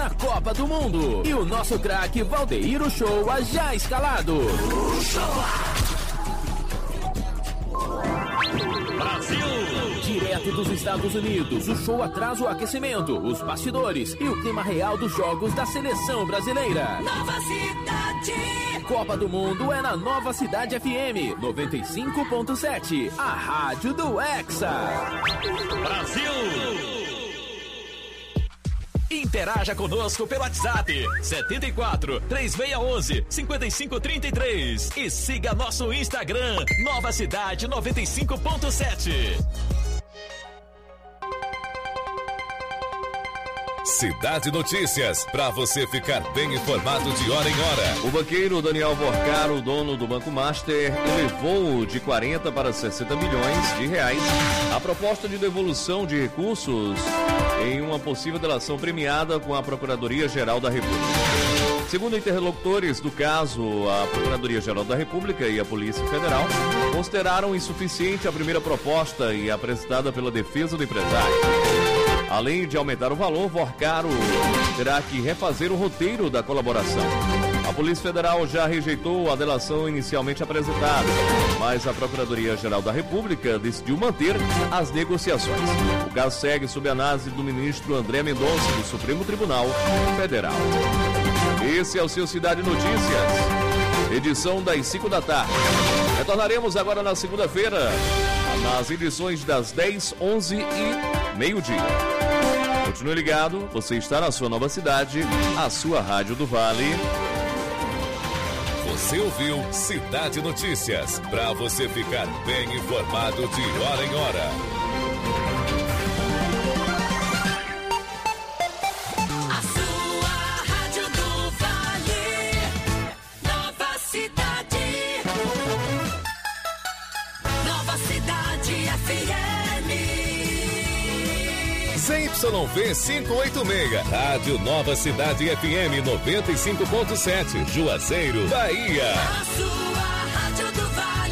na Copa do Mundo. E o nosso craque Valdeir Uchoa já escalado. Brasil! Direto dos Estados Unidos, o show traz o aquecimento, os bastidores e o clima real dos jogos da seleção brasileira. Nova Cidade! Copa do Mundo é na Nova Cidade FM 95.7, a rádio do Hexa. Brasil! Interaja conosco pelo WhatsApp 74 3611 5533 e siga nosso Instagram Nova Cidade 95.7. Cidade Notícias, para você ficar bem informado de hora em hora. O banqueiro Daniel Vorcaro, dono do Banco Master, elevou de 40 para 60 milhões de reais a proposta de devolução de recursos em uma possível delação premiada com a Procuradoria-Geral da República. Segundo interlocutores do caso, a Procuradoria-Geral da República e a Polícia Federal consideraram insuficiente a primeira proposta e apresentada pela defesa do empresário. Além de aumentar o valor, Vorcaro terá que refazer o roteiro da colaboração. A Polícia Federal já rejeitou a delação inicialmente apresentada, mas a Procuradoria-Geral da República decidiu manter as negociações. O caso segue sob análise do ministro André Mendonça, do Supremo Tribunal Federal. Esse é o seu Cidade Notícias, edição das 5 da tarde. Retornaremos agora na segunda-feira, nas edições das 10, 11 e meio-dia. Continue ligado, você está na sua Nova Cidade, a sua Rádio do Vale. Você ouviu Cidade Notícias, para você ficar bem informado de hora em hora. A sua Rádio do Vale, Nova Cidade. Nova Cidade FM. ZYV 586, Rádio Nova Cidade FM 95.7, Juazeiro, Bahia. A sua Rádio do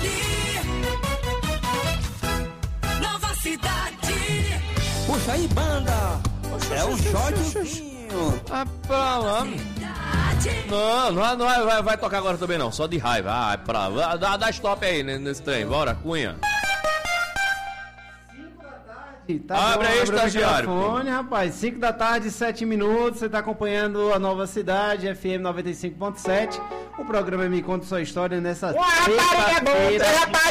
Vale, Nova Cidade. Puxa aí, banda. É um shotzinho. Ah, pra lá. Não vai tocar agora também não, só de raiva. Ah, pra lá. Dá stop aí nesse trem, bora, Cunha. Tá abre bom, aí, abre o estagiário. microfone, rapaz. 5 da tarde, 7 minutos. Você tá acompanhando a Nova Cidade, FM 95.7. O programa Me Conta Sua História nessa sexta-feira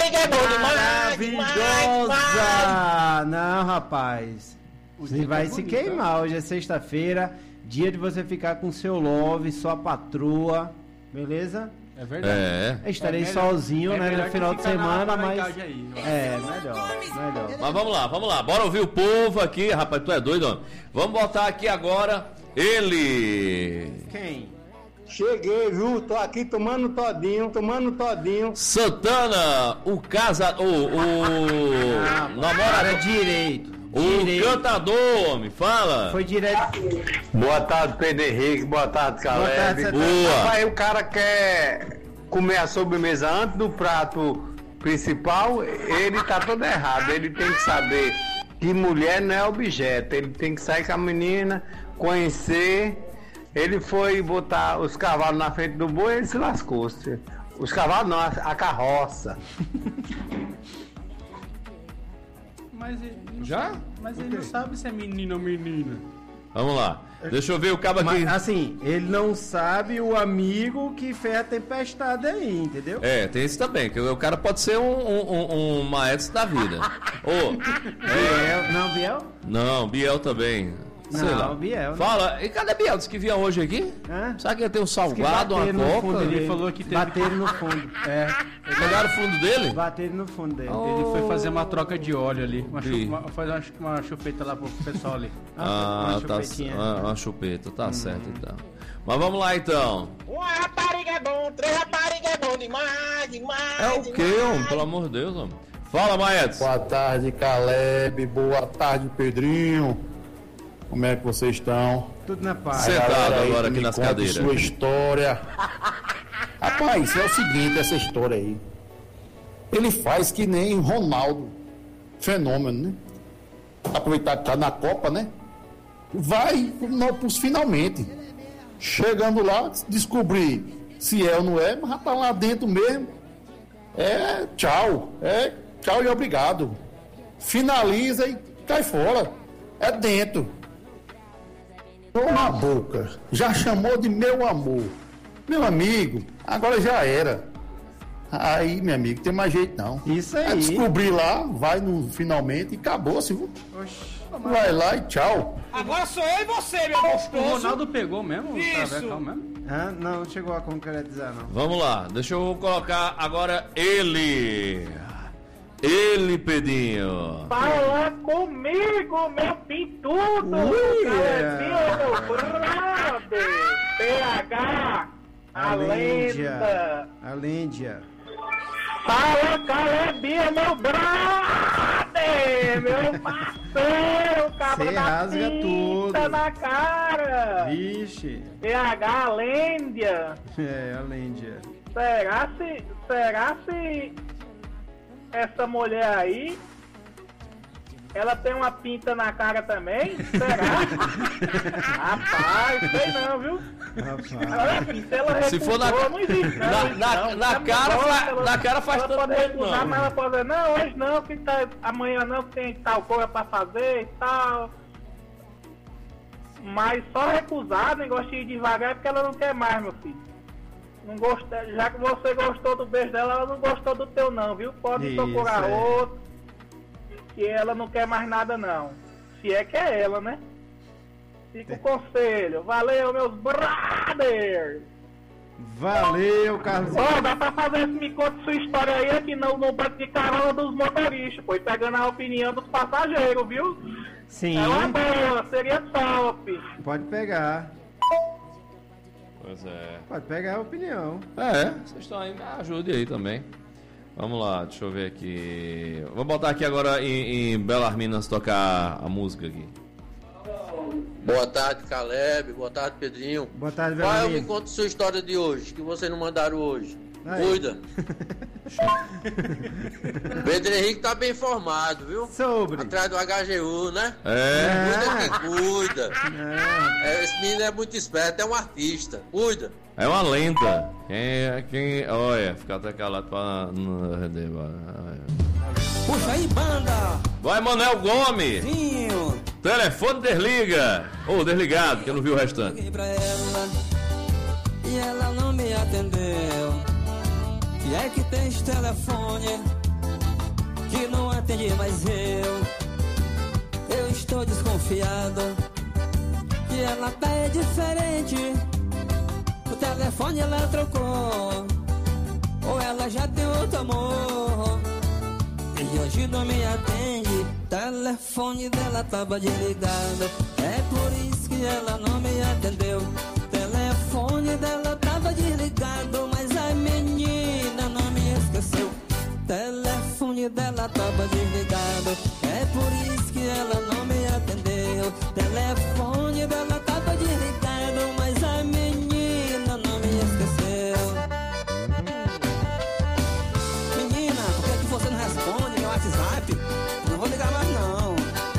maravilhosa. Não, rapaz. Você vai se queimar. Hoje é sexta-feira, dia de você ficar com seu love, sua patroa. Beleza? É verdade. Estarei sozinho, né, no final de semana, mas... melhor. Mas vamos lá, bora ouvir o povo aqui, rapaz, tu é doido, homem? Vamos botar aqui agora ele... Quem? Cheguei, viu? Tô aqui tomando todinho. Santana, o namora direito. Cantador, homem, fala. Foi direto. Boa tarde, Pedro Henrique. Boa tarde, Caleb. Boa. Aí o cara quer comer a sobremesa antes do prato principal, ele tá todo errado. Ele tem que saber que mulher não é objeto. Ele tem que sair com a menina, conhecer. Ele foi botar os cavalos na frente do boi e ele se lascou. Os cavalos não, a carroça. Mas ele não sabe se é menino ou menina. Vamos lá, deixa eu ver o cabo aqui. Mas, assim, ele não sabe o amigo que fez a tempestade aí, entendeu? Tem esse também, que o cara pode ser um maestro da vida. Biel, não, Biel? Não, Biel também. Sei lá. Biel. Fala, e cadê Biel? Disse que vinha hoje aqui? Sabe que ia ter um salgado, uma coca? Ele falou que bateram no fundo. Pegaram o fundo dele? Bateram no fundo dele. Ele foi fazer uma troca de óleo ali. Fazer uma chupeta lá pro pessoal ali. Uma chupeta, tá certo então. Mas vamos lá então. Uma rapariga é bom, 3 raparigas é bom demais. É o quê, homem? Pelo amor de Deus, homem. Fala, Maedson. Boa tarde, Caleb. Boa tarde, Pedrinho. Como é que vocês estão? Tudo na paz. Sentado agora aqui nas cadeiras. Sua história. Rapaz, é o seguinte, essa história aí. Ele faz que nem Ronaldo. Fenômeno, né? Aproveitar que tá na Copa, né? vai pros finalmente. Chegando lá, descobrir se é ou não é, mas já tá lá dentro mesmo. Tchau e obrigado. Finaliza e cai fora. É dentro. Tô na boca. Já chamou de meu amor. Meu amigo, agora já era. Aí, meu amigo, tem mais jeito não. Isso aí. É descobrir lá, vai no finalmente e acabou-se. Vai lá e tchau. Agora sou eu e você, meu gostoso. O Ronaldo pegou mesmo? Isso. Não chegou a concretizar, não. Vamos lá, deixa eu colocar agora ele. Ele, Pedrinho. Fala comigo, meu pintudo. Meu brother. PH. A lenda. A Líndia. Fala, Calebinha, meu brother. Meu parceiro. Cabra Cê da rasga pinta tudo. na cara. Vixe. PH, a lenda. A Líndia. Será se essa mulher aí, ela tem uma pinta na cara também? Será? Rapaz, sei não, viu? Se for na cara faz tanto tempo não. Mas ela pode dizer, não, hoje não, que tá, amanhã não, que tem tal coisa pra fazer e tal. Mas só recusar, negócio de ir devagar, é porque ela não quer mais, meu filho. Não gosta, já que você gostou do beijo dela, ela não gostou do teu não, viu? Pode procurar outro, que ela não quer mais nada não. Se é que é ela, né? Fica o conselho. Valeu, meus brothers! Valeu, Carlos. Dá pra fazer esse me conta sua história aí aqui no banco de carona dos motoristas, pois pegando a opinião dos passageiros, viu? Sim. É uma boa, seria top. Pode pegar. Pois é. Pode pegar a opinião. Vocês estão aí, me ajude aí também. Vamos lá, deixa eu ver aqui. Vou botar aqui agora em Belarminas tocar a música aqui. Boa tarde, Caleb. Boa tarde, Pedrinho. Boa tarde, Qual Belarmino. me conta sua história de hoje, que vocês não mandaram hoje. Aí. Cuida. Pedro Henrique tá bem informado, viu? Sobre. Atrás do HGU, né? Cuida quem cuida. Esse menino é muito esperto, é um artista. Cuida. É uma lenda. Olha, fica até calado pra... Puxa aí, banda. Vai, Manel Gomes. Vinho. Telefone desliga. Ou desligado, que eu não vi o restante. Liguei pra ela e ela não me atendeu. E é que tem esse telefone que não atende mais eu estou desconfiado que ela tá diferente. O telefone ela trocou, ou ela já tem outro amor. E hoje não me atende. O telefone dela tava desligado, é por isso que ela não me atendeu. O telefone dela tava desligado, mas a menina não me esqueceu. O telefone dela tava desligado, é por isso que ela não me atendeu. O telefone dela tava desligado, mas a menina não me esqueceu. Menina, por que você não responde meu WhatsApp? Não vou ligar mais não.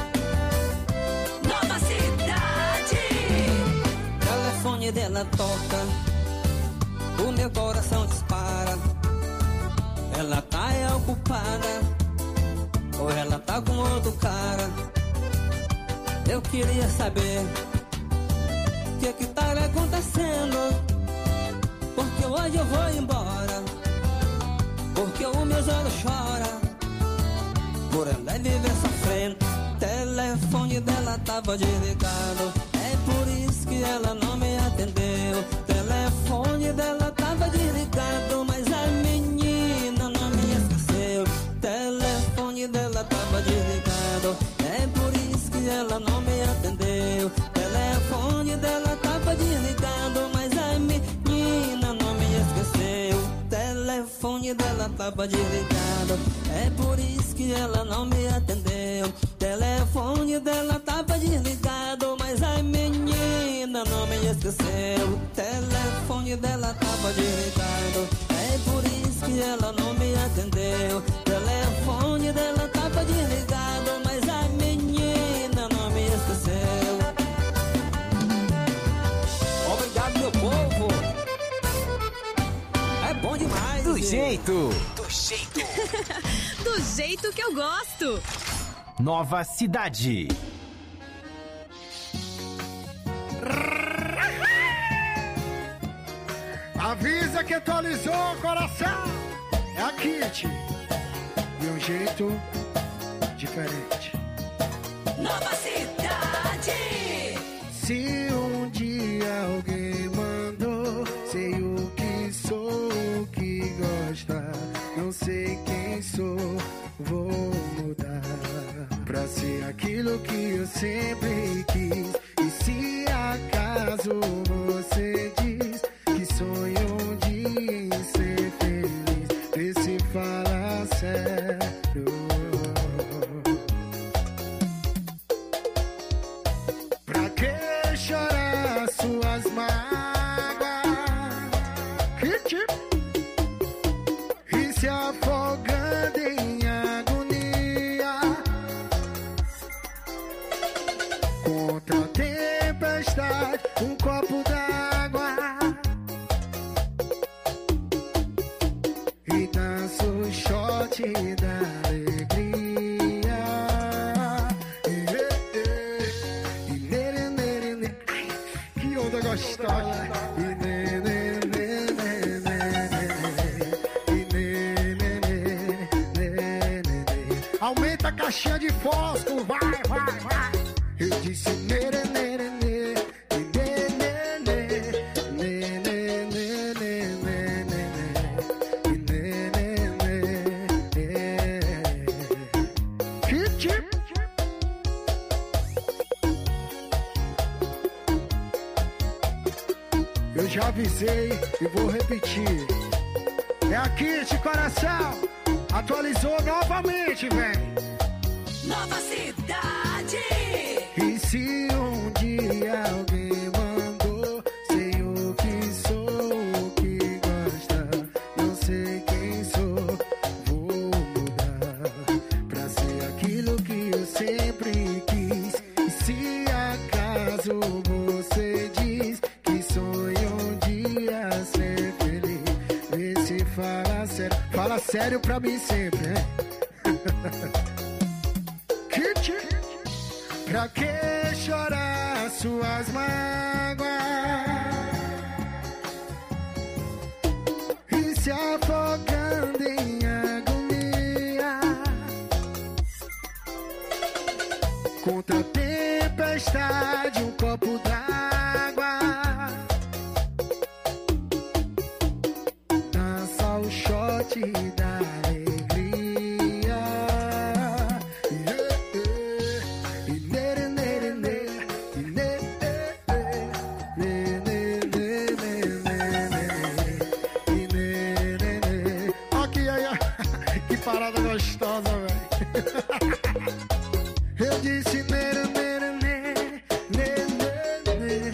Nova Cidade. O telefone dela toca, o meu coração dispara. Ela tá ocupada, ou ela tá com outro cara. Eu queria saber o que tá acontecendo, porque hoje eu vou embora, porque o meu olho chora por ela viver sofrendo. O telefone dela tava desligado, é por isso que ela não me atendeu. O telefone dela tava desligado, mas a menina não me esqueceu. O telefone dela tava desligado, é por isso que ela não me atendeu. O telefone dela tava desligado, mas a menina não me esqueceu. O telefone dela tava desligado, é por isso que ela não me atendeu. O telefone dela tava desligado, mas a menina não me esqueceu. O telefone dela tava desligado, é por isso que ela não me atendeu. O telefone dela tava desligado, mas a menina não me esqueceu. jeito. Do jeito que eu gosto. Nova Cidade. Avisa que atualizou o coração. É a Kit. De um jeito diferente. Nova Cidade. Se um dia alguém mandou, sei o que sou, o que gosta. Não sei quem sou, vou mudar pra ser aquilo que eu sempre quis. E se acaso você diz que sonho um dia em ser feliz, vê se fala sério. Pra que chorar suas mágoas? Que tipo? E se afogando em agonia contra a tempestade, um copo d'água e dança o shot da alegria. E nere, nere, nere. Ai, que onda gostosa. E nere, nere, nere, nere. Aumenta a caixinha de fósforo, vai, vai, vai. Eu disse nere, nere, nere, nere, nere, nere, nere. Que tipo? Eu já avisei e vou repetir. É a Kit, coração. Atualizou novamente, véi. Nova Cidade. E se um dia alguém mandou, sei o que sou, o que gosta. Não sei quem sou, vou mudar pra ser aquilo que eu sempre quis. E se acaso você diz que sonho um dia ser feliz, vê se fala sério. Fala sério pra mim sempre, né? Pra que chorar suas mágoas e se afogando em agonia contra a tempestade, um copo d'água, dança o shot da alegria. Parada gostosa, velho. Eu disse nere, nere, nere, nere, nere,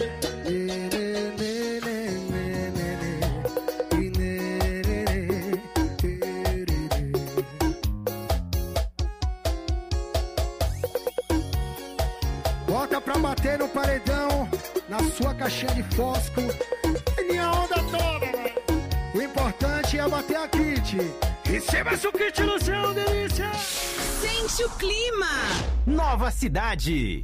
bota pra bater no paredão, na sua caixinha de fósforo. Minha onda toda, velho. O importante é bater a Kit. E se mais o Kit no céu, delícia! Sente o clima! Nova Cidade.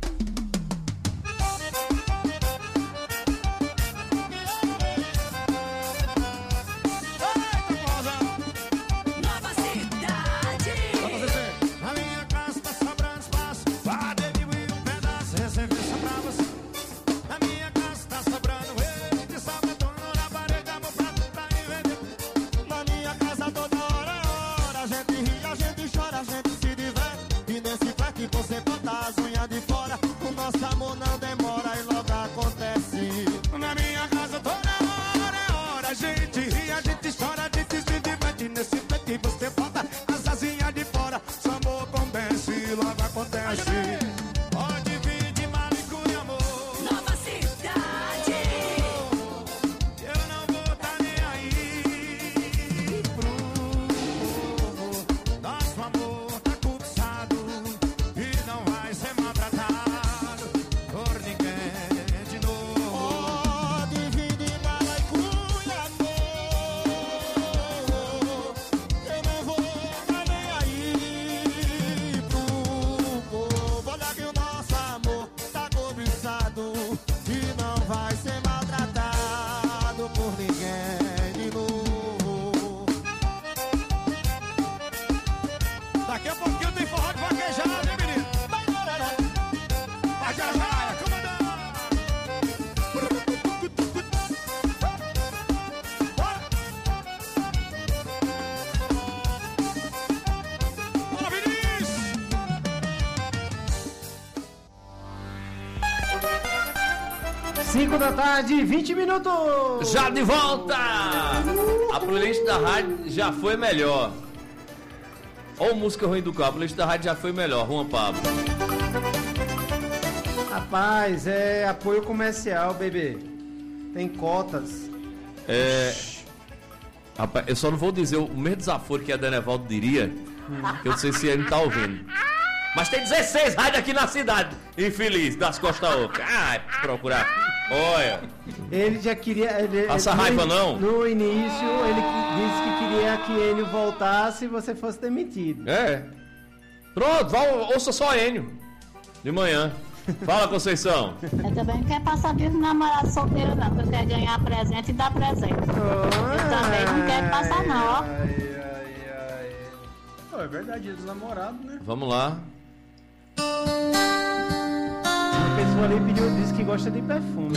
Nova Cidade. Na minha casa tá sobrando espaço, vai diminuir um pedaço, receber só pra você. Na minha casa tá sobrando ele, de sábado na parede, amor pra tu tá inventando. Na minha casa toda hora é hora, a gente ri, a gente chora, a gente se diverte. E nesse fleque você bota as unhas de fora, o nosso amor não demora e logo acontece. Na minha casa toda hora é hora, a gente ri, a gente chora, a gente se diverte. Nesse fleque você bota as asinhas de fora, seu amor convence e logo acontece. Pode vir de malicure, amor. Nova Cidade. Eu não vou tá nem aí pro nosso amor tá cobiçado e não vai ser maltratado por ninguém de novo. 5 da tarde, 20 minutos. Já de volta! A playlist da rádio já foi melhor. Ou música ruim do carro, a playlist da rádio já foi melhor, Juan Pablo. Rapaz, é apoio comercial, bebê. Tem cotas. Rapaz, eu só não vou dizer o mesmo desaforo que a Denevaldo diria, que eu não sei se ele tá ouvindo. Mas tem 16 rádios aqui na cidade, infeliz, das Costa Oca. Procurar. Olha. Ele já queria. Passa raiva, não? No início, ele disse que queria que Enio voltasse e você fosse demitido. Pronto, ouça só Enio. De manhã. Fala, Conceição. Eu também não quero passar dia de namorado solteiro, não. Eu quero ganhar presente e dar presente. Eu também não quero passar, não, ó. É verdade, dia dos namorados, né? Vamos lá. A pessoa ali disse que gosta de perfume.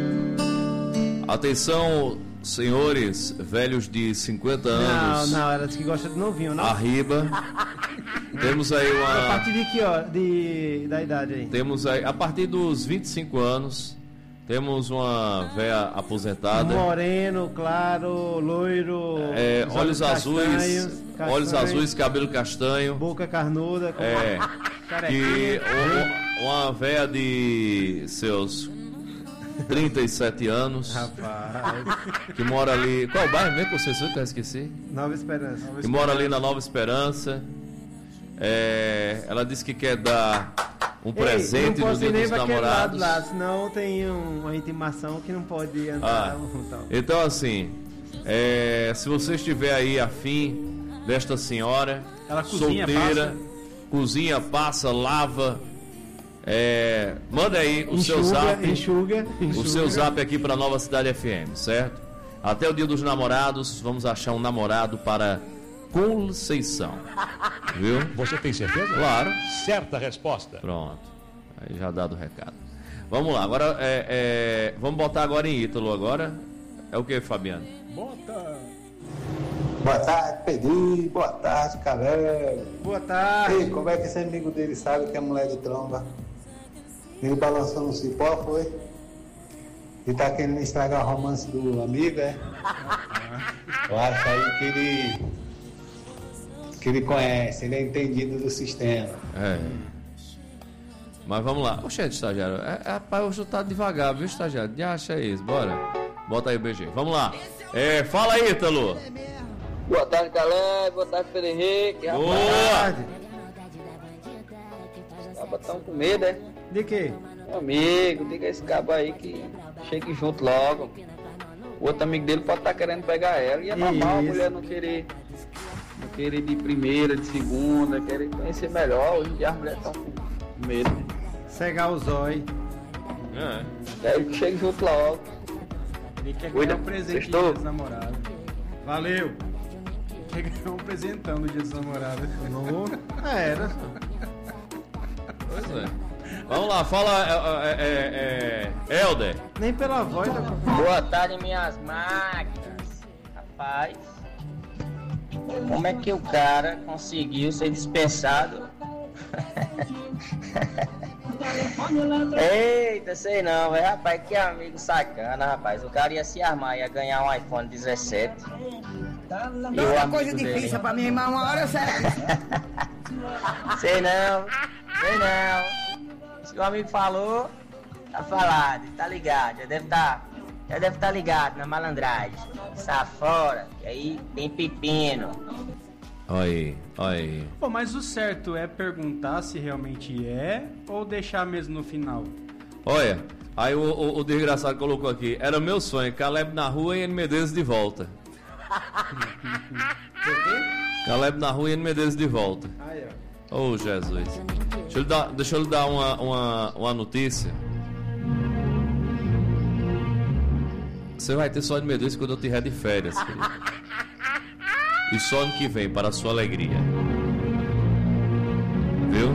Atenção, senhores velhos de 50 anos. Não, ela disse que gosta de novinho, não? Arriba. Temos aí uma... A partir de que, ó, da idade aí? Temos aí, a partir dos 25 anos, temos uma véia aposentada. Moreno, claro, loiro. Olhos azuis. Olhos azuis, cabelo castanho. Boca carnuda. Que uma véia de seus 37 anos. Rapaz. Que mora ali... Qual é o bairro mesmo, Conceição, que eu esqueci? Nova Esperança. Que mora ali na Nova Esperança. Ela disse que quer dar um presente no Dia dos Namorados. Lá, senão tem uma intimação que não pode andar. Então, assim, se você estiver aí afim desta senhora, ela cozinha, solteira, cozinha, passa, lava, manda aí o seu zap. Enxuga. O seu zap aqui para Nova Cidade FM, certo? Até o Dia dos Namorados, vamos achar um namorado para Conceição. Viu? Você tem certeza? Claro. Certa resposta. Pronto. Aí já dado o recado. Vamos lá, agora vamos botar agora em Ítalo agora. É o que, Fabiano? Bota. Boa tarde, Pedrinho. Boa tarde, Calé. Boa tarde. Ei, como é que esse amigo dele sabe que é mulher de tromba? Ele balançou no cipó, foi? E tá querendo estragar o romance do amigo, é? Eu acho aí que ele conhece, ele é entendido do sistema. Mas vamos lá. Oxente, estagiário. Rapaz, hoje eu tá devagar, viu, estagiário? Já acha isso, bora. Bota aí o BG. Vamos lá. Fala aí, Ítalo. Boa tarde, Calé. Boa tarde, Pedro Henrique. Boa! Os cabos estão com medo, é? De quê? Meu amigo, diga esse cabo aí que chegue junto logo. O outro amigo dele pode estar querendo pegar ela. E é normal a mulher não querer de primeira, de segunda, querer conhecer melhor. Hoje em dia as mulheres estão com medo. Cegar o zóio. Quero que chegue junto logo. Ele quer ganhar um presente do Dia dos Namorados. Valeu. Quer ganhar um presentão no Dia dos Namorados. Era. Pois é. Vamos lá, fala, Helder. Nem pela voz da... Boa tarde, minhas máquinas. Rapaz, como é que o cara conseguiu ser dispensado? Eita, sei não, velho. Rapaz, que amigo sacana, rapaz. O cara ia se armar, ia ganhar um iPhone 17. Não é uma coisa difícil pra minha irmã, uma hora certa. Sei não. Se o amigo falou, tá falado, tá ligado. Já deve estar ligado na malandragem. Sai fora, que aí tem pepino. Olha aí. Pô, mas o certo é perguntar se realmente é ou deixar mesmo no final? Olha, aí o desgraçado colocou aqui: era meu sonho, Caleb na rua e N Medeiros de volta. Caleb na rua e N Medeiros de volta. Oh, Jesus. Deixa eu lhe dar uma notícia. Você vai ter só N Medeiros quando eu tiver de férias, querido. E só ano que vem, para a sua alegria. Viu?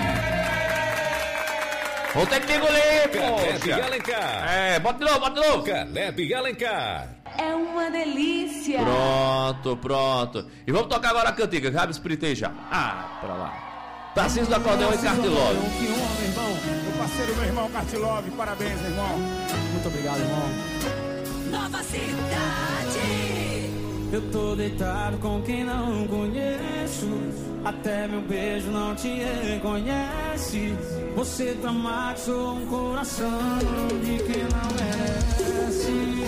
Vou ter que engolir, Caleb Alencar. Bota de novo. Caleb Alencar. É uma delícia. Pronto. E vamos tocar agora a cantiga, que já me espritei já. Pra lá. Tarcísio do Acordeão e Cartilove. Que honra, meu irmão. Meu parceiro, meu irmão Cartilove. Parabéns, meu irmão. Muito obrigado, irmão. Nova Cidade. Eu tô deitado com quem não conheço. Até meu beijo não te reconhece. Você traumatizou um coração de quem não merece.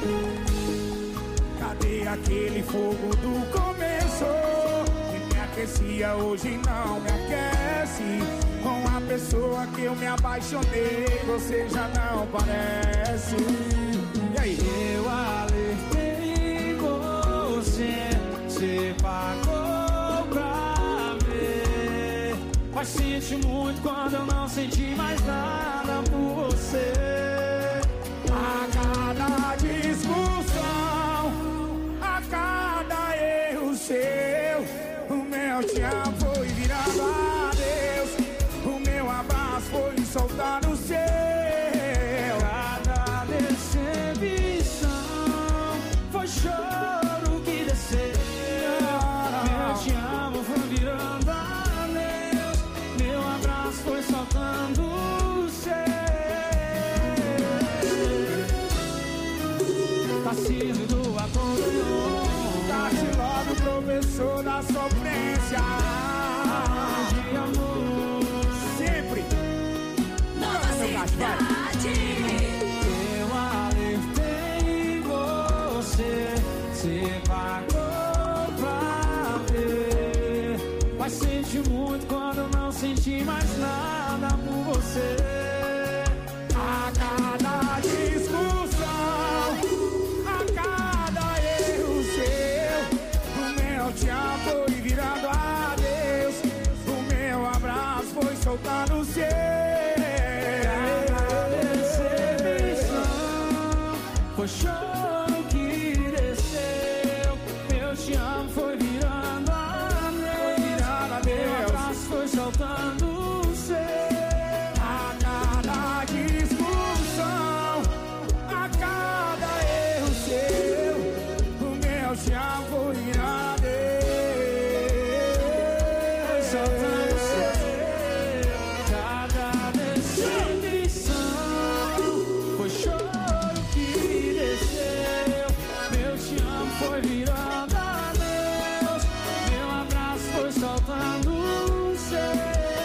Cadê aquele fogo do começo? Que me aquecia, hoje não me aquece. Com a pessoa que eu me apaixonei, você já não parece. E aí? Eu alertei você pagou pra ver. Mas senti muito quando eu não senti mais nada por você. A cada discussão, a cada erro seu, o meu te amo foi virando adeus. O meu abraço foi soltar no seu. Cada decepção foi choro que desceu. Meu te amo foi virando adeus. Meu abraço foi soltando o seu. Tarcísio do Acordeão, Cartilove, professor da sofrência. De amor, sempre. Nova Cidade. eu alertei você, você pagou pra ver. Mas senti muito quando eu não senti mais nada por você. A cada discussão, a cada erro seu, o meu te amo foi virando adeus. O meu abraço foi soltando o seu. Foi choro que desceu. Meu te amo foi virando adeus. Meu abraço foi soltando o seu. A cada discussão, a cada erro seu, o meu te amo foi virando adeus. Soltando o seu. Cada decepção foi choro que desceu. Meu te amo foi virando adeus. Meu abraço foi soltando o seu.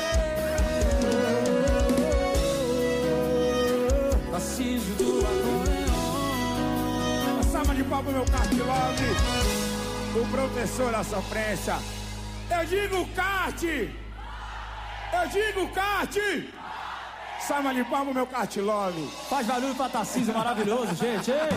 Tarcísio do Acordeão. Salva de palmas, meu Cartilove, o professor da sofrência. Eu digo kart! Eu digo kart! Salva de palmas, meu Cartilove. Faz barulho pra Tarcísio, maravilhoso, gente. Ei.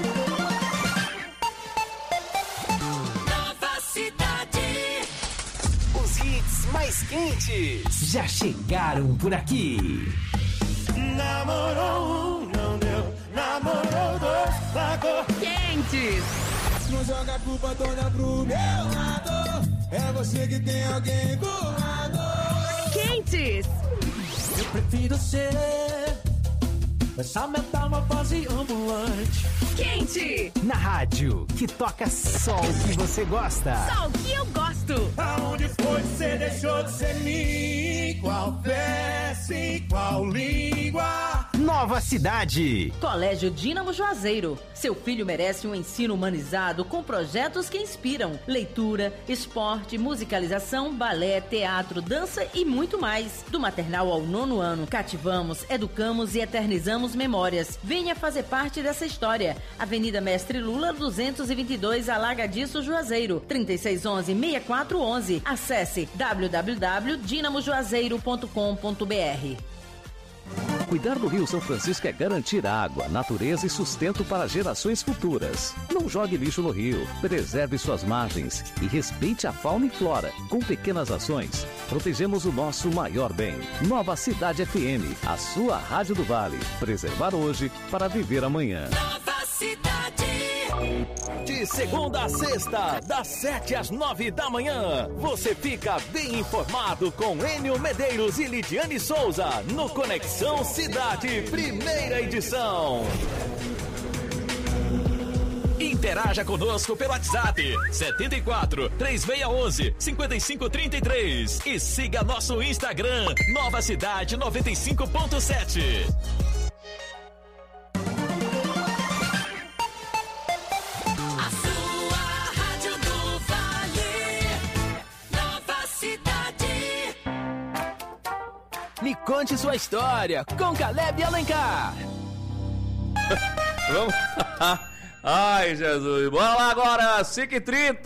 Nova Cidade. Os hits mais quentes já chegaram por aqui. Namorou um, não deu. Namorou dois, largou. Quentes. Não joga a culpa toda pro meu lado. É você que tem alguém do lado. Quentes. Eu prefiro ser essa metamorfose ambulante. Quente. Na rádio, que toca só o que você gosta. Só o que eu gosto. Aonde foi que você deixou de ser mim? Qual peça, em qual língua? Nova Cidade. Colégio Dínamo Juazeiro. Seu filho merece um ensino humanizado com projetos que inspiram. Leitura, esporte, musicalização, balé, teatro, dança e muito mais. Do maternal ao 9º ano, cativamos, educamos e eternizamos memórias. Venha fazer parte dessa história. Avenida Mestre Lula, 222, Alagadiço, Juazeiro. 3611-6411. Acesse www.dinamojuazeiro.com.br. Cuidar do Rio São Francisco é garantir água, natureza e sustento para gerações futuras. Não jogue lixo no rio, preserve suas margens e respeite a fauna e flora. Com pequenas ações, protegemos o nosso maior bem. Nova Cidade FM, a sua rádio do Vale. Preservar hoje para viver amanhã. Nova Cidade. De segunda a sexta, das 7 às 9 da manhã, você fica bem informado com Enio Medeiros e Lidiane Souza no Conexão Cidade, primeira edição. Interaja conosco pelo WhatsApp 74 3611 5533 e siga nosso Instagram Nova Cidade 95.7. A sua Rádio do Vale, Nova Cidade. Me conte sua história com Caleb Alencar. Vamos. Ai, Jesus. Bora lá agora, 5h30.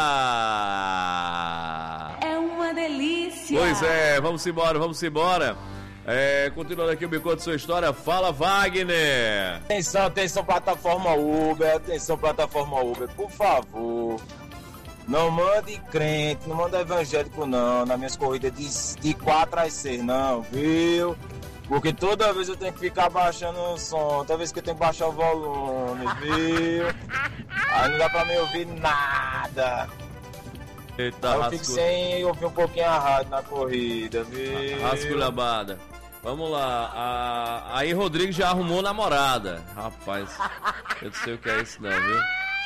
É uma delícia. Pois é, vamos embora. Continuando aqui o Me Conte Sua História, fala Wagner. Atenção plataforma Uber, por favor. Não mande crente, não manda evangélico não, nas minhas corridas de 4 às 6 não, viu? Porque toda vez eu tenho que ficar baixando o som, toda vez que eu tenho que baixar o volume, viu? Aí não dá pra me ouvir nada. Eita, eu fico sem ouvir um pouquinho a rádio na corrida, viu? Rasculhabada. Vamos lá, aí Rodrigo já arrumou namorada. Rapaz, eu não sei o que é isso não, viu?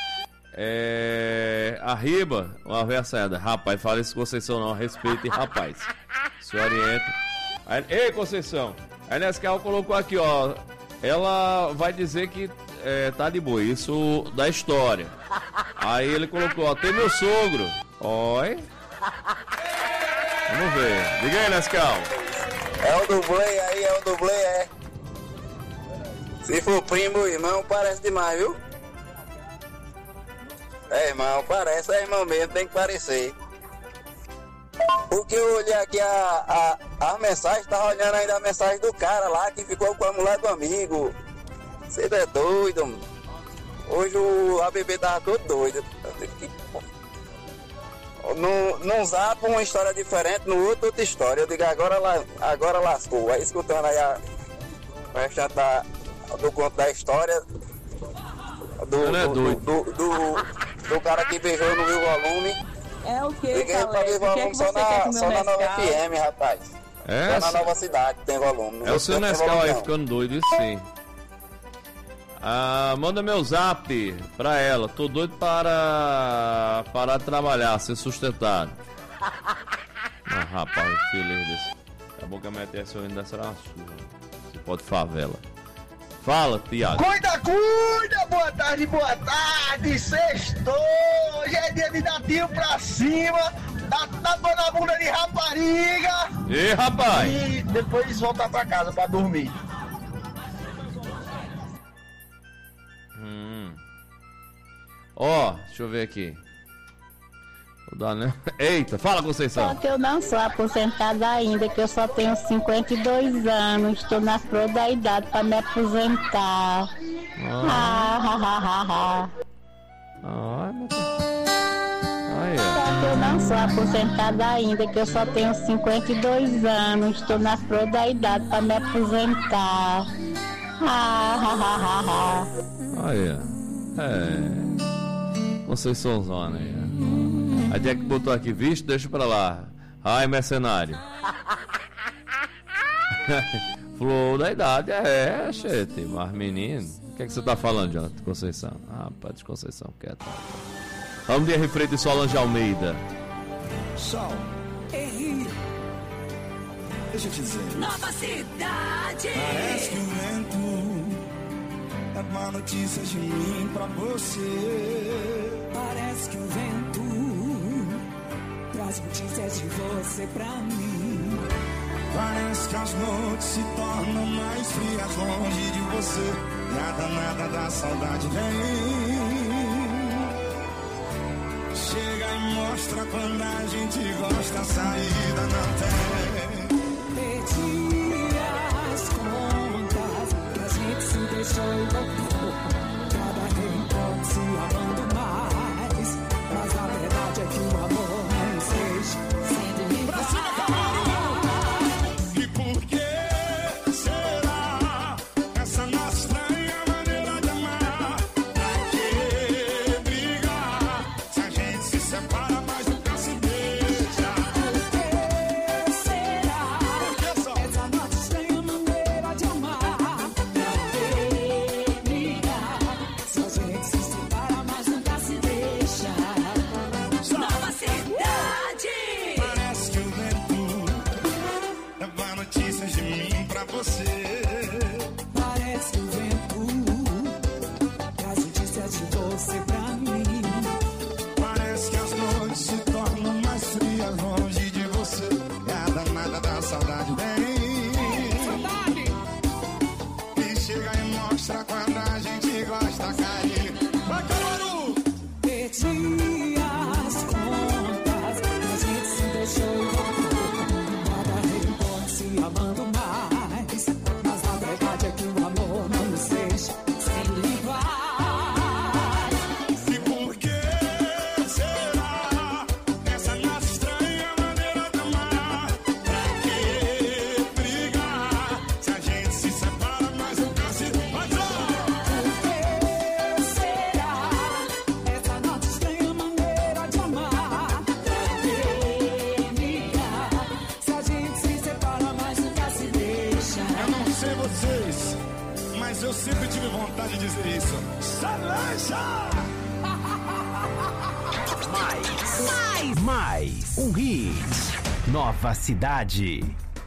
Arriba, uma versaada. Rapaz, fala isso Conceição não, respeite, rapaz. Se oriente. Aí, ei, Conceição, a Nescau colocou aqui, ó. Ela vai dizer que tá de boa, isso da história. Aí ele colocou, ó, tem meu sogro. Oi. Vamos ver. Diga aí, Nescau. É o dublê aí, é. Se for primo, irmão, parece demais, viu? Irmão, parece, irmão mesmo, tem que parecer. Porque eu olhei aqui a mensagem, tava olhando ainda a mensagem do cara lá que ficou com a mulher do amigo. Você é doido, mano. Hoje a bebê tava todo doido. Num zap uma história diferente, no outro outra história. Eu digo, agora lascou. Aí escutando aí a restante do conto da história do cara que beijou no meu volume. É o que, liguei pra ver volume só na Nova FM, rapaz. Só na Nova Cidade tem volume. É o seu Nescau aí ficando doido, isso sim. Manda meu zap pra ela. Tô doido para parar de trabalhar, ser sustentado. Rapaz, filho desse. Acabou que a minha TS ainda será uma surra. Você pode favela. Fala, Tiago. Cuida, boa tarde, sextou, hoje é dia de dar tiro pra cima, dá dor na bunda de rapariga. E rapaz? E depois voltar pra casa pra dormir. Ó, deixa eu ver aqui. Eita, fala, Conceição. Só que eu não sou aposentada ainda, que eu só tenho 52 anos. Estou na flor da idade para me aposentar. Só que eu não sou aposentada ainda, que eu só tenho 52 anos. Estou na flor da idade para me aposentar. Aí, Conceição Zona aí. A Jack botou aqui, visto, deixa pra lá. Ai, mercenário. Flor da idade, gente. Mas menino, o que é que você tá falando, Jonathan Conceição? Rapaz, de Conceição, quieto. Vamos de refreito de Solange Almeida. Sol. Deixa eu te dizer. Nova Cidade. Parece que o vento é má notícia de mim pra você. Parece que o vento traz notícias de você pra mim. Parece que as noites se tornam mais frias longe de você. Nada da saudade vem. Chega e mostra quando a gente gosta, a saída não tem. Perdi as contas, que a gente se deixou louco. Cada reencontro se amando mais. Mas a verdade é que o amor não existe. Sendo pra cima, cavalo! E por que será essa nossa estranha maneira de amar? Pra que brigar se a gente se separa, mas nunca se deixa? Por que será? Essa nossa estranha maneira de amar? Pra que brigar Mais um hit. Nova Cidade.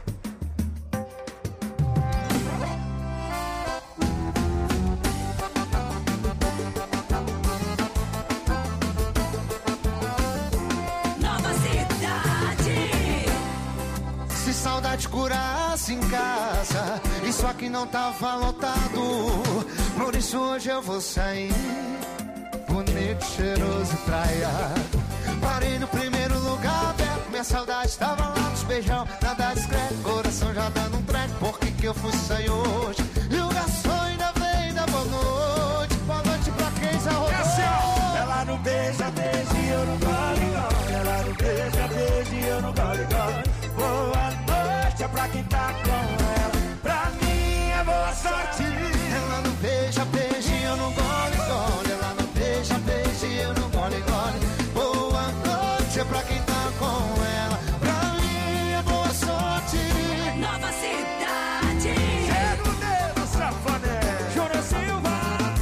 Nova Cidade. Se saudade curasse em casa, isso aqui não tava lotado. Por isso hoje eu vou sair, bonito, cheiroso e traiado. Parei no primeiro lugar aberto, minha saudade tava lá nos beijão. Nada discreto, coração já dando um treco. Por que eu fui sair hoje? E o garçom ainda vem da boa noite. Boa noite pra quem já rodou. Ela não beija, beija e eu não gole, gole. Ela não beija, beija e eu não gole, gole. Boa noite é pra quem tá com ela. Pra mim é boa sorte. Ela não beija, beija e eu não gole, gole. Ela não beija, beija e eu não gole, gole. Boa noite é pra quem tá com ela. Pra mim é boa sorte. Nova Cidade. Chega o dedo, safané. Júnior Silva.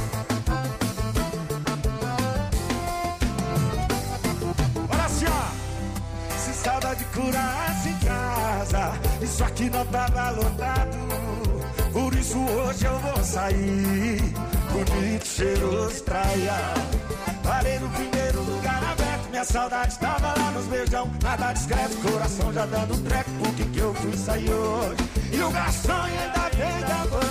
Olha assim, ó. Se saudade curasse em casa, isso aqui não tava lotado. Por isso hoje eu vou sair, bonito, cheiroso, traiado. Parei no primeiro lugar aberto, minha saudade tava lá nos beijão. Nada discreto, coração já dando um treco. Por que eu fui sair hoje? E o garçom ainda vem da boa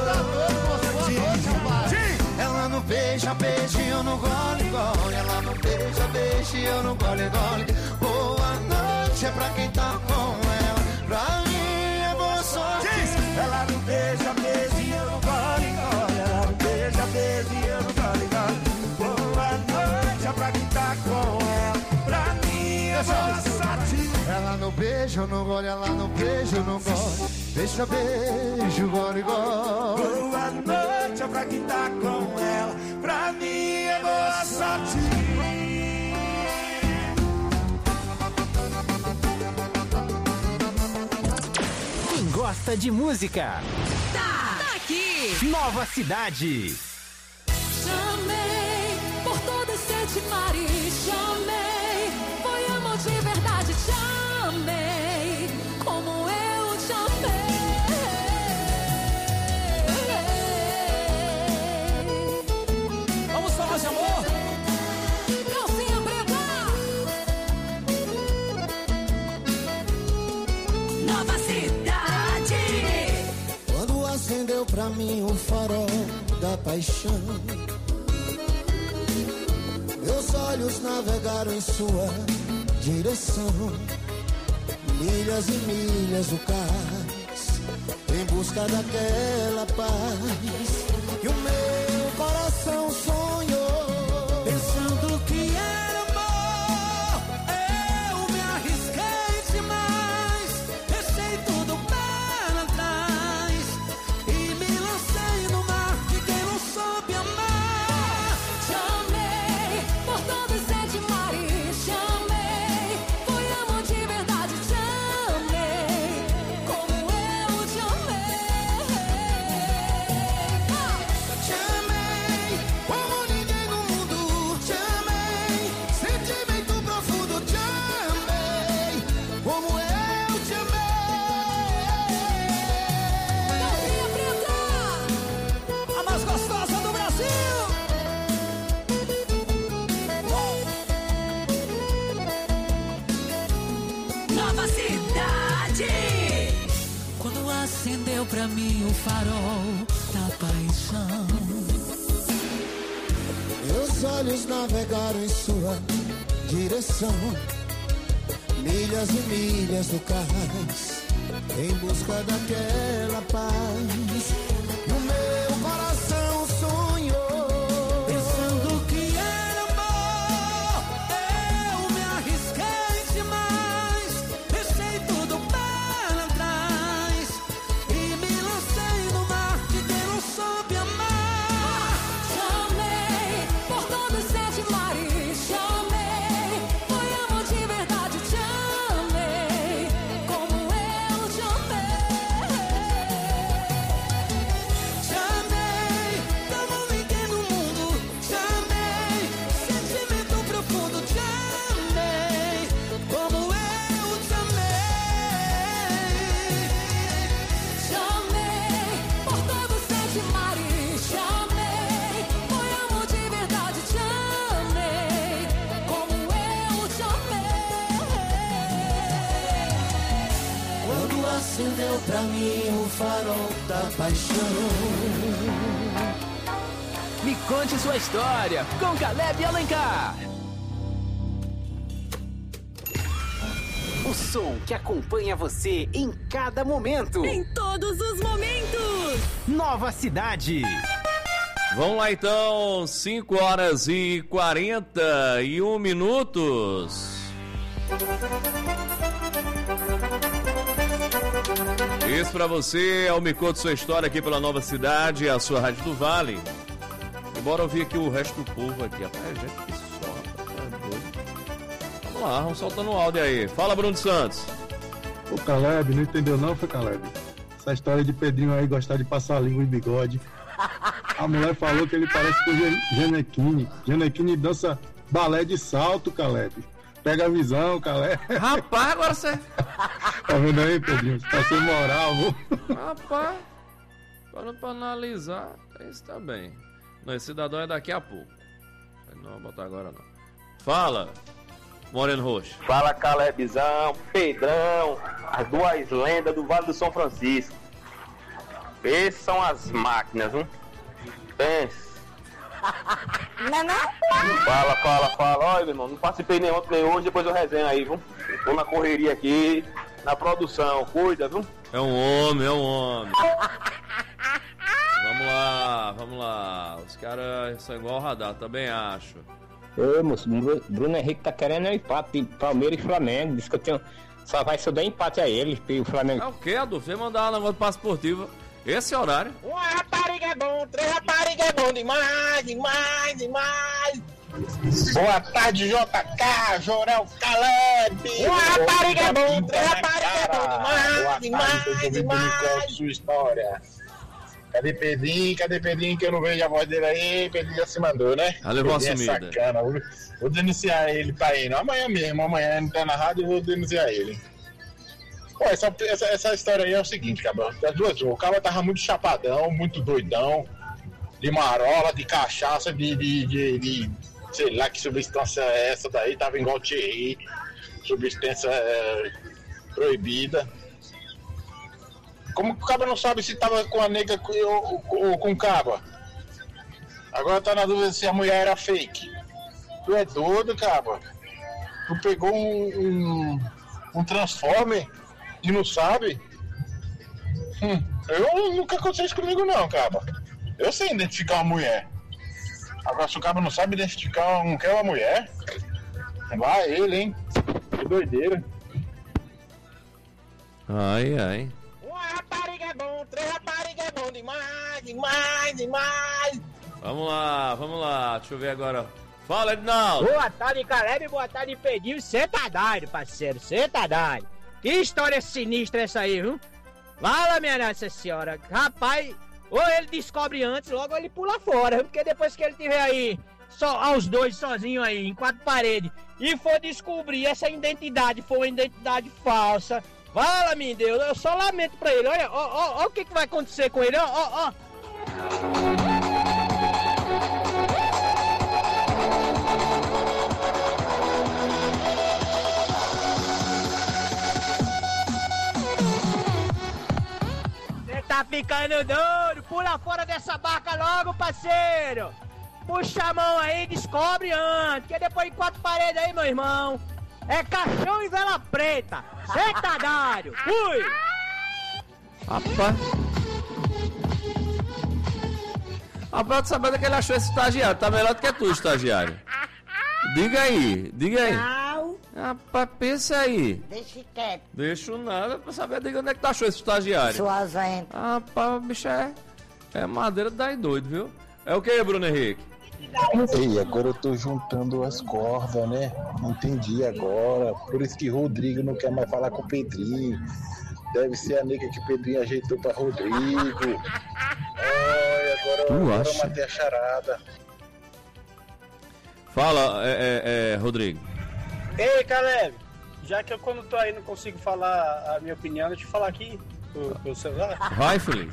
noite. Ela não beija, beija e eu não gole, gole. Ela não beija, beija e eu não gole, gole. Boa noite é pra quem tá com ela. Pra mim é boa sorte. Ela não beija, beija e eu não gole, gole. Ela não beija, beija e eu não gole, gole. Boa noite é pra quem tá com ela. Pra mim é boa sorte. Ela não beija, eu não gole. Ela não beija, eu não gole. Deixa beijo, gole, gole. Boa noite é pra quem tá com ela. Pra mim é boa sorte. Quem gosta de música, Tá aqui. Nova Cidade. Chamei por todo esse mares, chamei. Foi amor de verdade, chamei. Como eu te amei. Vamos falar de amor? Calcinha preta. Nova Cidade. Quando acendeu pra mim o farol da paixão, meus olhos navegaram em sua direção. Milhas e milhas do cais, em busca daquela paz. E o meu coração sonhou, pensando que era amor. Eu me arrisquei demais, deixei tudo para trás e me lancei no mar de quem não soube amar. Chamei por todo esse mares, chamei. Foi amor de verdade, chamei. Como eu te amei. Chamei como ninguém no mundo, chamei sentimento profundo, chamei como eu te amei. Calcinha preta. A mais gostosa do Brasil. Nova Cidade. Quando acendeu pra mim o farol da paixão, Meus olhos navegaram em sua direção. Milhas e milhas do cais, em busca daquela paz. E o meu coração sonhou, pensando que era amor. Eu me arrisquei demais, deixei tudo para trás e me lancei no mar de quem não soube amar. chamei por todos os 7 mares, chamei. Foi amor de verdade, chamei. Como eu te amei. pra mim o farol da paixão. Me conte sua história com Caleb Alencar. O som que acompanha você em cada momento. Em todos os momentos. Nova Cidade. Vamos lá então, 5h41 minutos. Isso pra você é o Me Conta Sua História aqui pela Nova Cidade, a sua Rádio do Vale. E bora ouvir aqui o resto do povo aqui. Rapaz, gente que só, tá doido. Vamos lá, vamos soltando o áudio aí. Fala, Bruno Santos. O Caleb, não entendeu não, foi Caleb? Essa história de Pedrinho aí gostar de passar língua e bigode. A mulher falou que ele parece com o Gianecchini. Gianecchini dança balé de salto, Caleb. Pega a visão, Caleb. Rapaz, agora você... Tá vendo aí, Pedrinho? Você tá sem moral, vô. Rapaz, para analisar, isso tá bem. Não, esse cidadão é daqui a pouco. Não vou botar agora não. Fala, Moreno Roxo. Fala, Calebzão, Pedrão, as duas lendas do Vale do São Francisco. Essas são as máquinas, viu? Pensa. Não. Fala. Olha, meu irmão, não participei nem ontem nem hoje, depois eu resenho aí, viu? Tô na correria aqui, na produção, cuida, viu? É um homem. Vamos lá. Os caras são igual ao radar, também acho. Ô, moço, Bruno Henrique tá querendo um empate de Palmeiras e Flamengo. Diz que só vai só dar empate a ele, e o Flamengo. É o quê, Adolfo? Vem mandar um negócio de passe esportivo. Esse horário. Uma rapariga é bom, 3 rapariga é bom demais. Boa tarde, JK, Jorel Caleb. Uma rapariga é bom, 3 rapariga é bom demais. Sua história. Cadê Pedrinho, que eu não vejo a voz dele aí? Pedrinho já se mandou, né? Já levou a Pedrinho sumida. É sacana. Vou denunciar ele pra ir. Amanhã mesmo, não tá na rádio, eu vou denunciar ele. Pô, essa história aí é o seguinte, cabra. Das duas, o cara tava muito chapadão, muito doidão, de marola, de cachaça, de sei lá que substância é essa daí, tava igual Thierry, substância proibida. Como que o cabra não sabe se tava com a nega ou com o cabra? Agora tá na dúvida se a mulher era fake. Tu é doido, cabra? Tu pegou um Transformer e não sabe? Eu nunca aconteceu isso comigo não, cabra. Eu sei identificar uma mulher. Agora se o cabra não sabe identificar um que é uma mulher, vai ele, hein? Que doideira. Ai. Uma rapariga é bom, 3 rapariga é bom demais. Vamos lá. Deixa eu ver agora. Fala, Edinaldo. Boa tarde, Caleb. Boa tarde, Pedinho. Cê tá doido, parceiro. Cê tá doido. Que história sinistra essa aí, viu? Fala, minha Nossa Senhora. Rapaz, ou ele descobre antes, logo ele pula fora. Porque depois que ele tiver aí, só aos dois sozinhos aí, em 4 paredes, e for descobrir essa identidade, for uma identidade falsa, fala, meu Deus, eu só lamento pra ele. Olha, ó o que vai acontecer com ele, ó. Tá ficando duro, pula fora dessa barca logo, parceiro. Puxa a mão aí, descobre antes, que depois de 4 paredes aí, meu irmão, é caixão e vela preta. Cê tá dado, fui. Rapaz, tu sabendo que ele achou esse estagiário, tá melhor do que tu, estagiário. Diga aí. Não. Rapaz, pensa aí. Deixa quieto. Deixo nada pra saber de onde é que tu achou esse estagiário. Suas ventas. Rapaz, bicho é madeira daí doido, viu? É o que, Bruno Henrique? Ei, agora eu tô juntando as cordas, né? Entendi agora. Por isso que Rodrigo não quer mais falar com o Pedrinho. Deve ser a nega que o Pedrinho ajeitou pra Rodrigo. Ai, agora eu matei a charada. Fala, Rodrigo. Ei, Caleb, já que eu quando tô aí não consigo falar a minha opinião, deixa eu falar aqui pelo celular. Vai, Feliz.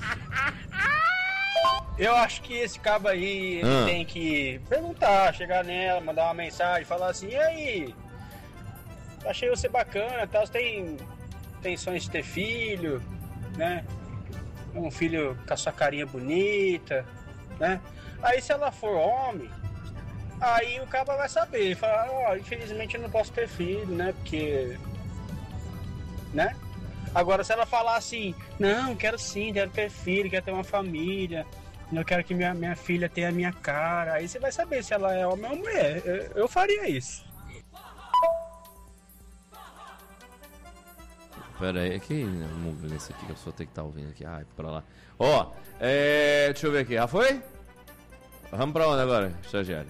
Eu acho que esse cabo aí, ele tem que perguntar, chegar nela, mandar uma mensagem, falar assim, e aí? Achei você bacana, tal, você tem intenções de ter filho? né? Um filho com a sua carinha bonita, né? Aí se ela for homem, aí o cara vai saber, falar, ó, infelizmente eu não posso ter filho, né? Porque, né? Agora se ela falar assim, não, quero sim, quero ter filho, quero ter uma família, eu quero que minha filha tenha a minha cara, aí você vai saber se ela é homem ou mulher. Eu faria isso. Pera aí, vamos ver nesse aqui que a pessoa tem que estar ouvindo aqui. Ai, pra lá. Ó, deixa eu ver aqui. Já foi? Vamos pra onde agora, estagiário?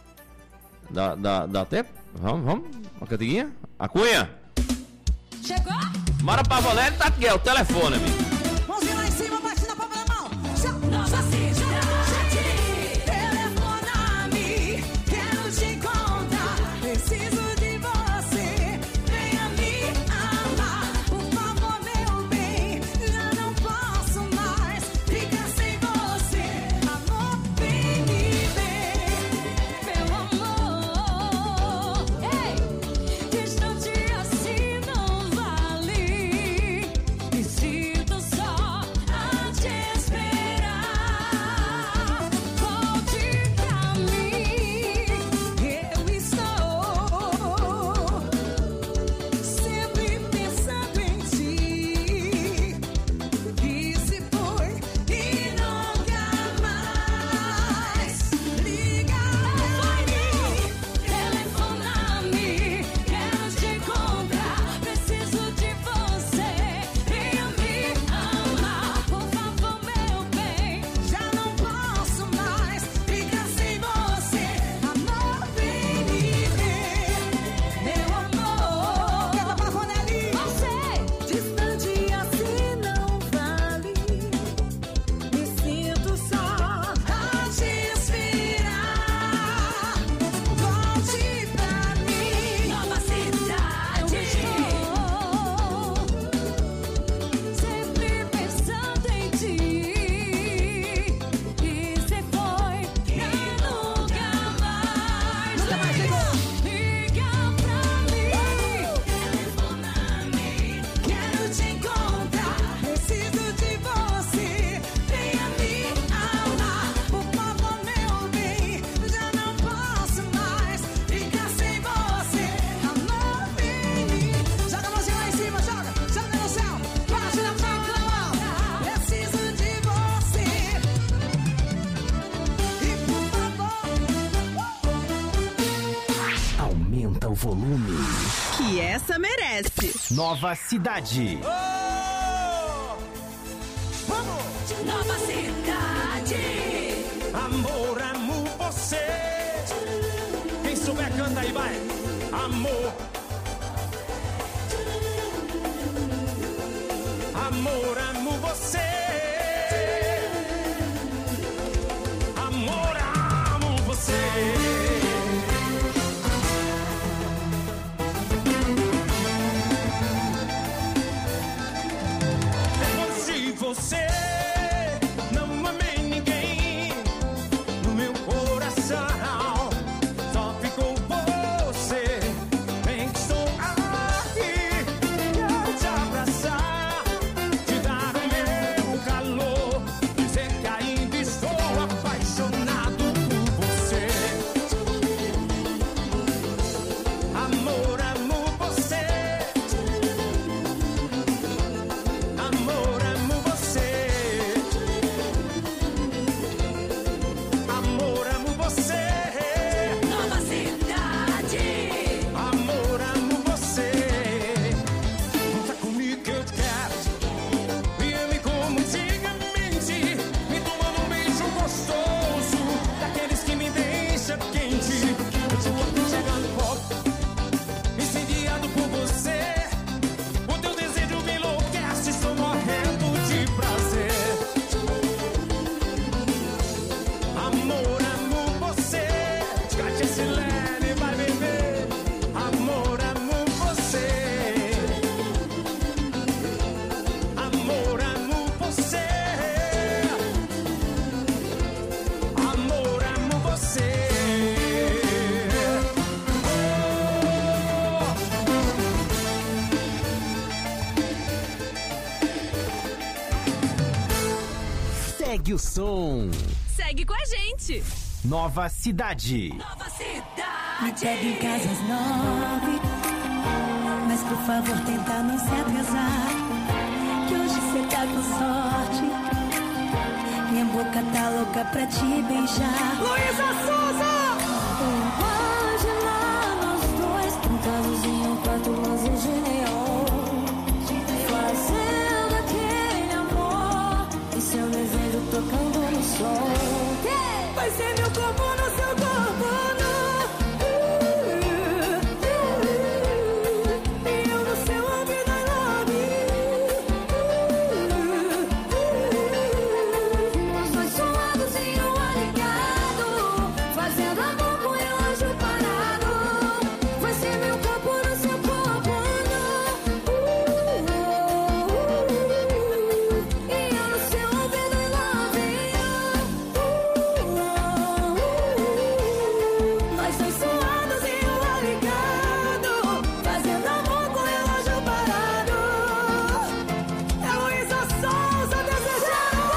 Dá tempo? Vamos? Uma cantiguinha? A Cunha? Chegou? Mara Pavolete tá aqui, é o telefone, amigo. Mãozinha lá em cima, bate na palma da mão. Nova cidade, telefona-me, quero te encontrar, preciso de você, venha me amar, por favor, meu bem, já não posso mais ficar sem você, amor, vem me ver, meu amor, ei, distante assim não vale, me sinto só a te esperar, volte pra mim, eu estou sempre pensando em ti, e se foi e nunca mais liga pra mim, telefona-me, quero te encontrar, preciso de você, venha me amar, por favor, meu bem, já não posso mais ficar sem você, amor, vem me ver, meu amor, canta pra Ronelli, você, distante assim não vale, me sinto só a te esperar, volte pra mim, nova cidade, sempre pensando em ti, e cê foi e nunca mais liga pra mim, telefona-me, quero te encontrar, preciso de você, venha me amar, por favor, meu bem, já não posso mais ficar sem você, amor, vem, joga a mãozinha lá em cima, joga no céu, bate na palma da mão, preciso de você, e por favor, Aumenta o volume. que essa merece. Nova cidade. Nova cidade, Amor, amo você. Quem souber canta aí, vai. Amor. Amor, amo você. Amor, amo você. Depois de você, não amei ninguém. No meu coração só ficou você. Bem que estou aqui, quero te abraçar, te dar o meu calor, dizer que ainda estou apaixonado por você. Amor, amo você. Amor, amo você. Amor, amo você. nova cidade, Amor, amo você. Conta comigo que eu te quero. Me ame como antigamente, me tomando um beijo gostoso, daqueles que me deixa quente. Eu te amo chegando pouco, incendiado por você. O teu desejo me enlouquece, estou morrendo de prazer. Amor, amo você. Scratch esse leve, vai beber. Amor, amo você. Amor, amo você. Amor, amo você. Segue o som. Segue com a gente. Nova Cidade. Me pega em casa às 9, mas por favor tenta não se atrasar, que hoje cê tá com sorte, minha boca tá louca pra te beijar. Luísa Souza! Imagina nós dois sentados em um quarto, luzes de neon, fazendo aquele amor, e seu desejo tocando no som. Vai ser meu corpo no seu corpo, e eu no seu ouvido, I love you. Nós dois suados em um ar ligado, fazendo amor com o relógio parado. Vai ser meu corpo no seu corpo, e eu no seu ouvido, I love you. Nós dois suados em um ar ligado, fazendo amor com o relógio parado. É Luísa Souza desejando.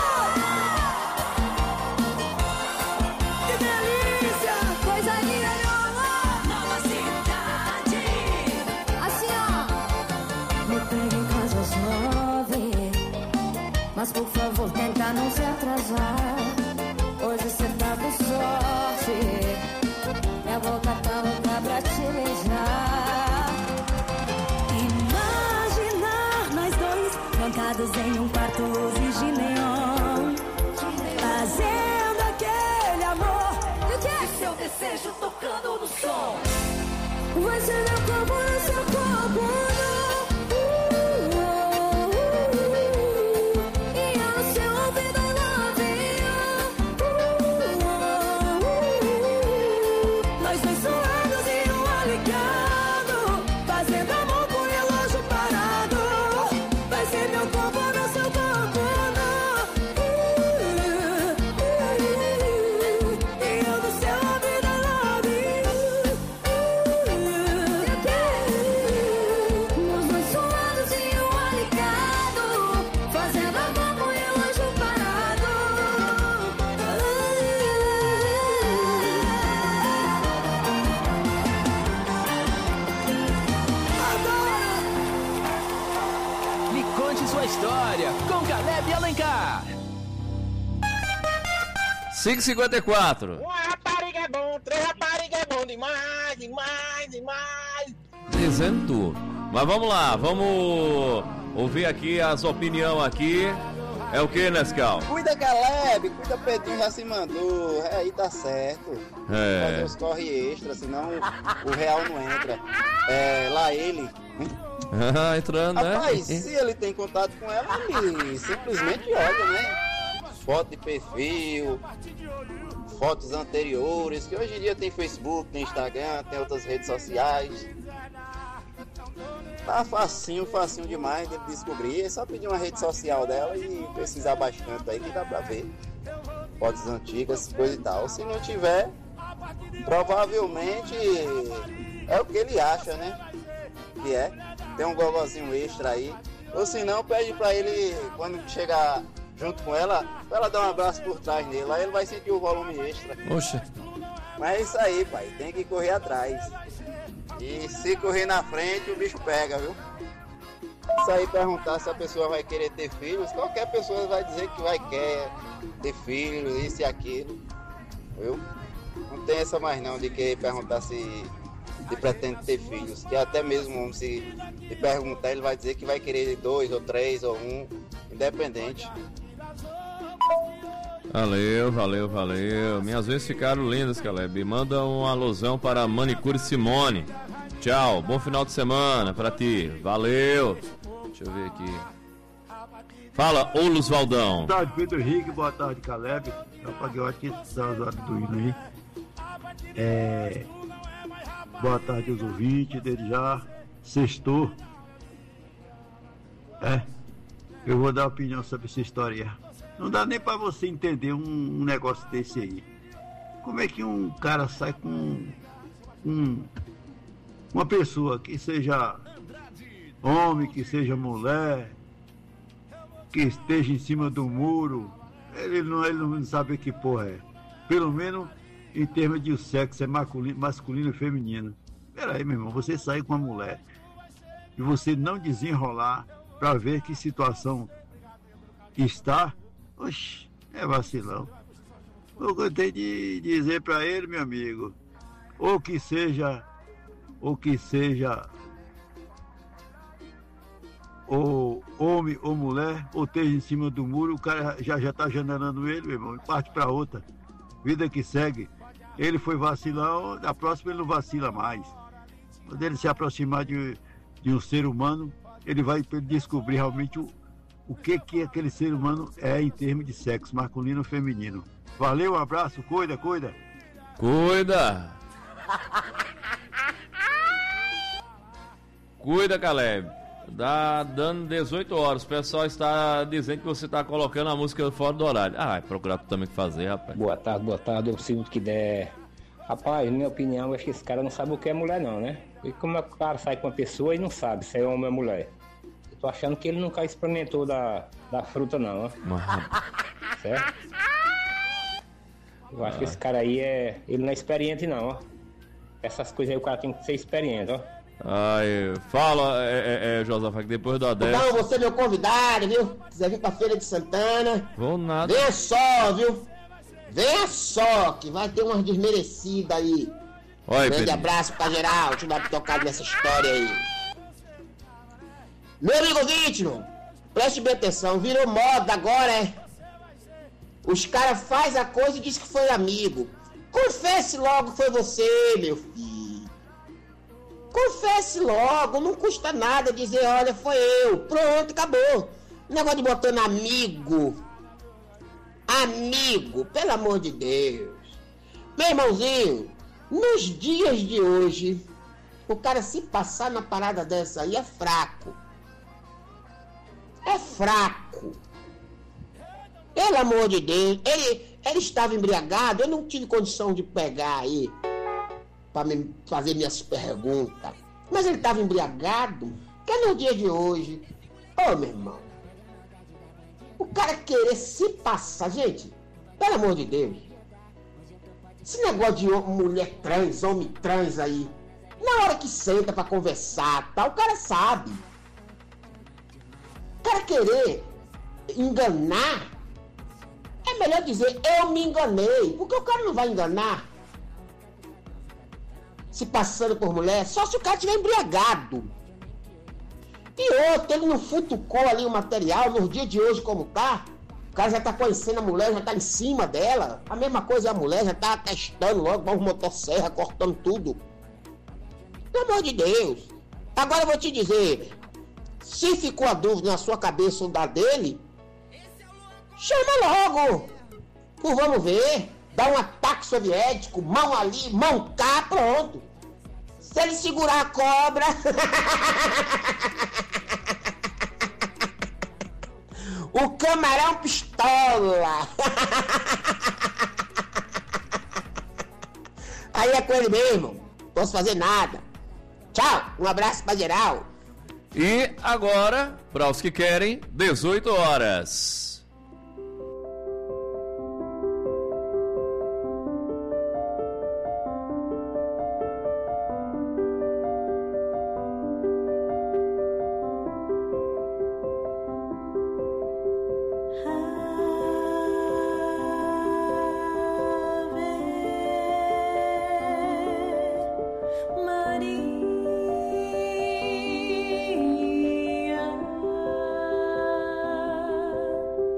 Que delícia, coisa linda. Nova cidade. Assim, ó. Me pega em casa às 9, mas por favor tenta não se atrasar. Hoje cê tá com sorte, minha boca tá louca pra te beijar. Imaginar nós dois trancados em um quarto, luzes de neon, fazendo aquele amor, e seu desejo tocando no som. Vai ser meu corpo no seu corpo, e eu no seu ouvido, I love you. Nós dois suados em um ar ligado, fazendo amor com o relógio parado. Vai ser meu corpo no seu corpo, e eu no seu ouvido, I love you. Nós dois suados em um ar ligado, fazendo amor com o relógio parado. Me conte sua história com Caleb Alencar. 5h54. Uma rapariga é bom, três raparigas é bom demais, demais, demais. Dizendo tu. Mas vamos lá, vamos ouvir aqui as opiniões aqui. É o que, Nescau? Cuida, Caleb, cuida, Pedrinho já se mandou. Aí tá certo. É. Fazer os corre extra, senão o real não entra. É, lá ele. Entrando, Rapaz, né? se ele tem contato com ela, ele simplesmente olha, né? Foto de perfil, fotos anteriores, que hoje em dia tem Facebook, tem Instagram, tem outras redes sociais. Tá facinho demais de descobrir. É só pedir uma rede social dela e pesquisar bastante aí que dá pra ver. Fotos antigas, coisa e tal. Se não tiver, provavelmente é o que ele acha, né? Que é. Tem um gogozinho extra aí. Ou se não, pede pra ele, quando chegar junto com ela, pra ela dar um abraço por trás nele. Lá ele vai sentir o volume extra. Oxe. Mas é isso aí, pai. Tem que correr atrás. E se correr na frente, o bicho pega, viu? Isso aí, perguntar se a pessoa vai querer ter filhos, qualquer pessoa vai dizer que vai querer ter filhos, isso e aquilo, viu? Não tem essa mais não de querer perguntar se pretende ter filhos, que até mesmo se perguntar, ele vai dizer que vai querer 2 ou 3 ou 1, independente. Valeu. Minhas vezes ficaram lindas, Caleb. Manda um alusão para a Manicure Simone. Tchau, bom final de semana pra ti. Valeu. Deixa eu ver aqui. Fala, ô Lusvaldão. Boa tarde, Pedro Henrique. Boa tarde, Caleb. Eu apaguei, eu acho que são as horas do hino aí. Boa tarde aos ouvintes, dele já. Sextou. Eu vou dar opinião sobre essa história. Não dá nem pra você entender um negócio desse aí. Como é que um cara sai com uma pessoa que seja homem, que seja mulher, que esteja em cima do muro, Ele não sabe que porra é. Pelo menos em termos de o sexo é masculino e feminino. Peraí, meu irmão, você sair com uma mulher e você não desenrolar para ver que situação está, oxe, é vacilão. O que eu tenho de dizer para ele, meu amigo, ou que seja ou homem ou mulher, ou esteja em cima do muro, o cara já está janelando ele, meu irmão, e parte para outra. Vida que segue. Ele foi vacilão, da próxima ele não vacila mais. Quando ele se aproximar de um ser humano, ele vai descobrir realmente o que aquele ser humano é em termos de sexo, masculino ou feminino. Valeu, um abraço, cuida. Cuida! Cuida, Caleb. Tá dando 18 horas. O pessoal está dizendo que você está colocando a música fora do horário. Ah, vai procurar tu também o que fazer, rapaz. Boa tarde, eu sinto que der. Rapaz, minha opinião, eu acho que esse cara não sabe o que é mulher não, né? E como é que o cara sai com uma pessoa e não sabe se é homem ou mulher? Eu tô achando que ele nunca experimentou da fruta não, ó. Certo? Eu acho que esse cara aí ele não é experiente não, ó. Essas coisas aí o cara tem que ser experiente, ó. Ai, fala, Josafá, que depois do Adélio. Então, você é meu convidado, viu? Quiser vir pra Feira de Santana. Vou nada. Venha só, viu? Venha só, que vai ter umas desmerecidas aí. Oi, grande Pedro. abraço pra geral, te dar tocado nessa história aí. Meu amigo Vítima, preste bem atenção, virou moda agora, é? Os caras fazem a coisa e diz que foi amigo. Confesse logo que foi você, meu filho. Confesse logo, não custa nada dizer, olha, foi eu. Pronto, acabou. Negócio de botando amigo. Amigo, pelo amor de Deus. Meu irmãozinho, nos dias de hoje, o cara se passar na parada dessa aí é fraco. É fraco. Pelo amor de Deus, ele estava embriagado, eu não tive condição de pegar aí para me fazer minhas perguntas. Mas ele estava embriagado, que é no dia de hoje. Ô, meu irmão, o cara querer se passar, gente, pelo amor de Deus, esse negócio de mulher trans, homem trans aí, na hora que senta para conversar, tá, o cara sabe. O cara querer enganar, é melhor dizer, eu me enganei, porque o cara não vai enganar se passando por mulher, só se o cara estiver embriagado. E outro, ele não futucou ali o material, nos dias de hoje como tá, o cara já tá conhecendo a mulher, já tá em cima dela, a mesma coisa a mulher, já tá testando logo, com motosserra, cortando tudo. Pelo amor de Deus. Agora eu vou te dizer, se ficou a dúvida na sua cabeça ou da dele, chama logo. Por vamos ver. Dá um ataque soviético, mão ali, mão cá, pronto. Se ele segurar a cobra... o camarão pistola. Aí é com ele mesmo. Não posso fazer nada. Tchau, um abraço pra geral. E agora, para os que querem, 18 horas. Maria,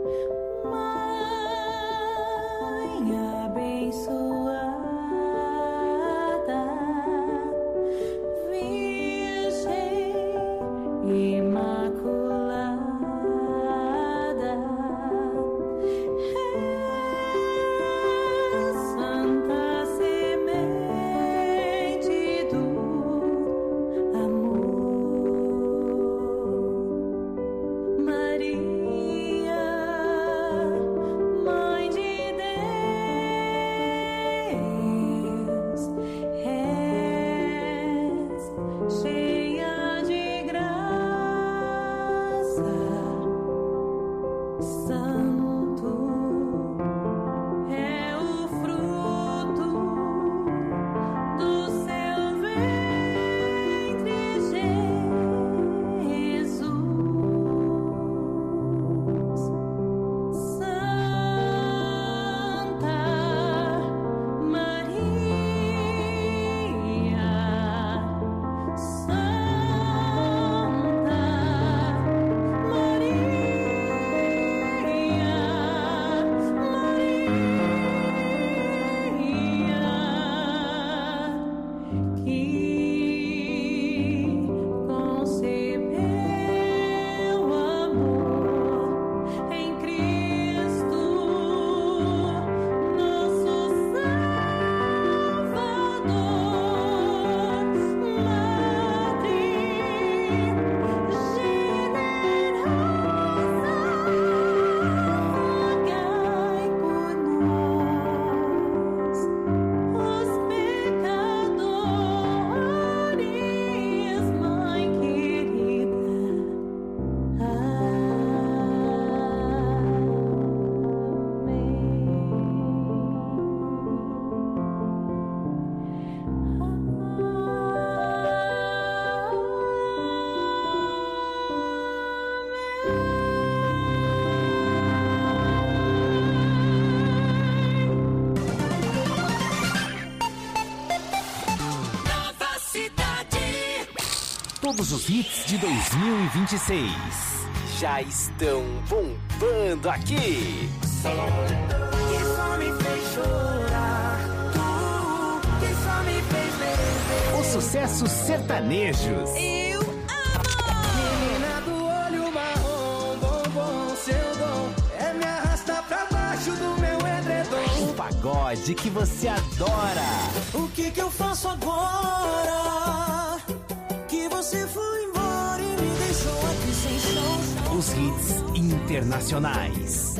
Todos os hits de 2026 já estão bombando aqui. Que só me fez chorar, que só me fez beber. Os sucessos sertanejos. Eu amo! Menina do olho marrom, bombom, seu dom é me arrastar pra baixo do meu edredom. O pagode que você adora. O que eu faço agora? Que você foi embora e me deixou aqui sem chão. Os hits internacionais.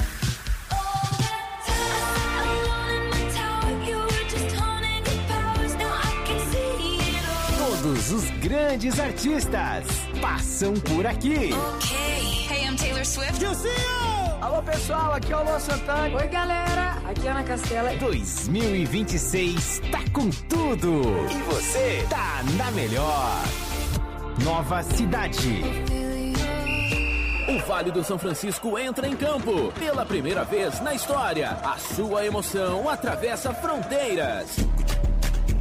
Todos os grandes artistas passam por aqui. Hey, I'm Taylor Swift. Alô, pessoal, aqui é o Luan Santana. Oi, galera, aqui é Ana Castela. 2026 tá com tudo. E você tá na melhor. Nova cidade. O Vale do São Francisco entra em campo. Pela primeira vez na história, a sua emoção atravessa fronteiras.